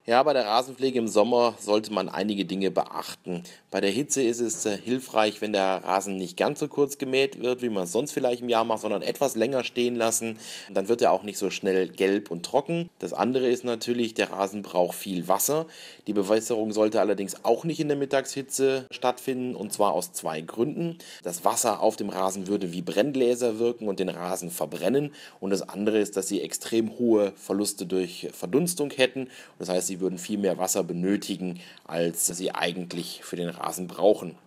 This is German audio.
Ja, bei der Rasenpflege im Sommer sollte man einige Dinge beachten. Bei der Hitze ist es hilfreich, wenn der Rasen nicht ganz so kurz gemäht wird, wie man es sonst vielleicht im Jahr macht, sondern etwas länger stehen lassen. Dann wird er auch nicht so schnell gelb und trocken. Das andere ist natürlich, der Rasen braucht viel Wasser. Die Bewässerung sollte allerdings auch nicht in der Mittagshitze stattfinden, und zwar aus zwei Gründen. Das Wasser auf dem Rasen würde wie Brenngläser wirken und den Rasen verbrennen. Und das andere ist, dass sie extrem hohe Verluste durch Verdunstung hätten. Das heißt, sie würden viel mehr Wasser benötigen, als sie eigentlich für den Rasen brauchen.